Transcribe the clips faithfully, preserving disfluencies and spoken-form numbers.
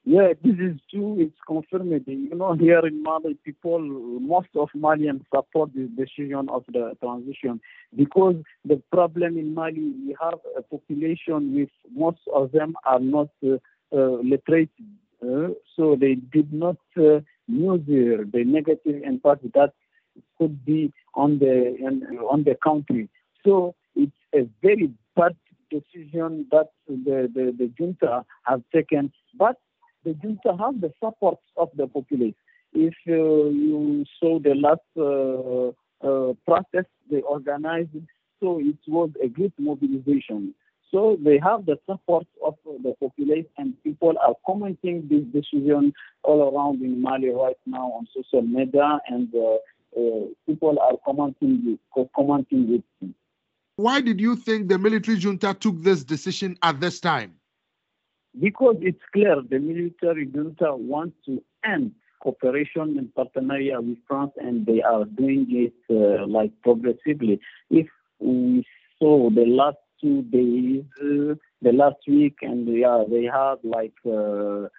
Yeah, this is true. It's confirmed. You know, here in Mali, people, most of Malians support the decision of the transition because the problem in Mali, we have a population with most of them are not uh, uh, literate, uh, so they did not uh, use the, the negative impact that could be on the on the country. So it's a very bad decision that the, the, the junta have taken, but the junta have the support of the populace. If uh, you saw the last uh, uh, protest they organized, so it was a great mobilization. So they have the support of the populace, and people are commenting this decision all around in Mali right now on social media, and uh, uh, people are commenting, commenting it. Why did you think the military junta took this decision at this time? Because it's clear the military junta wants to end cooperation and partnership with France, and they are doing it uh, like progressively. If we saw the last two days, uh, the last week, and yeah, they had like uh,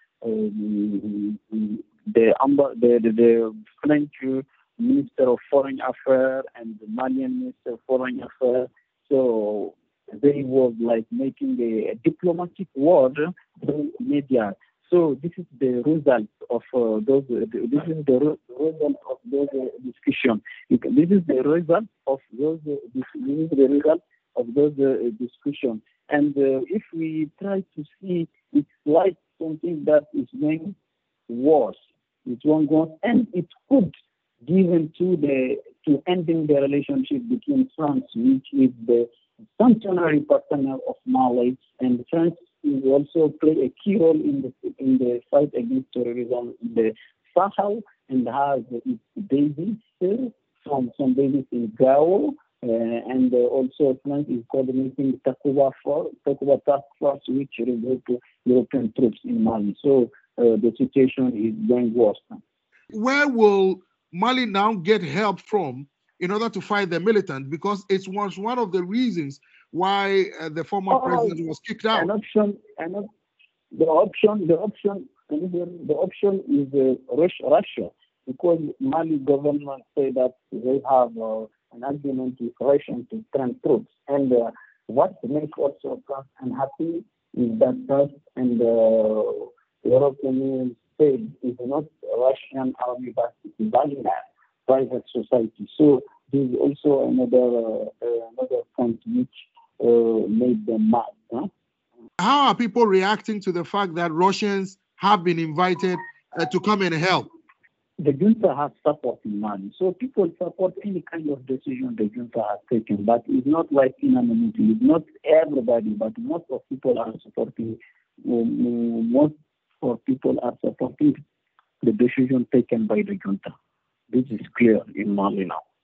um, the, the, the the French Minister of Foreign Affairs and the Malian Minister of Foreign Affairs. So they were like making a, a diplomatic war through media. So this is the result of uh, those. Uh, this is the re- result of those uh, discussions. This is the result of those. Uh, this, this is the result of those uh, discussions. And uh, if we try to see, it's like something that is going worse. It's going on, and it could give into the to ending the relationship between France, which is the sanctuary partner of Mali, and France will also play a key role in the in the fight against terrorism in the Sahel, and has its bases uh, from some bases in Gao, uh, and uh, also France is coordinating Takuba for Takuba Task Force, which refers to European troops in Mali. So uh, the situation is going worse now. Where will Mali now get help from in order to fight the militant? Because it was one of the reasons why uh, the former Oh, president was kicked out. An option, an op- the option, the option, the option is uh, Russia, because Mali government say that they have uh, an agreement with Russia to send troops, and uh, what makes also France unhappy is that France and the uh, European Union state is not Russian army, but it's Wagner private society. So this is also another uh, another point which uh, made them mad. Huh? How are people reacting to the fact that Russians have been invited uh, to come and help? The junta has support in Mali, so people support any kind of decision the junta has taken, but it's not like unanimity. It's not everybody, but most of people are supporting. Um, most of people are supporting the decision taken by the junta. This is clear in Mali now.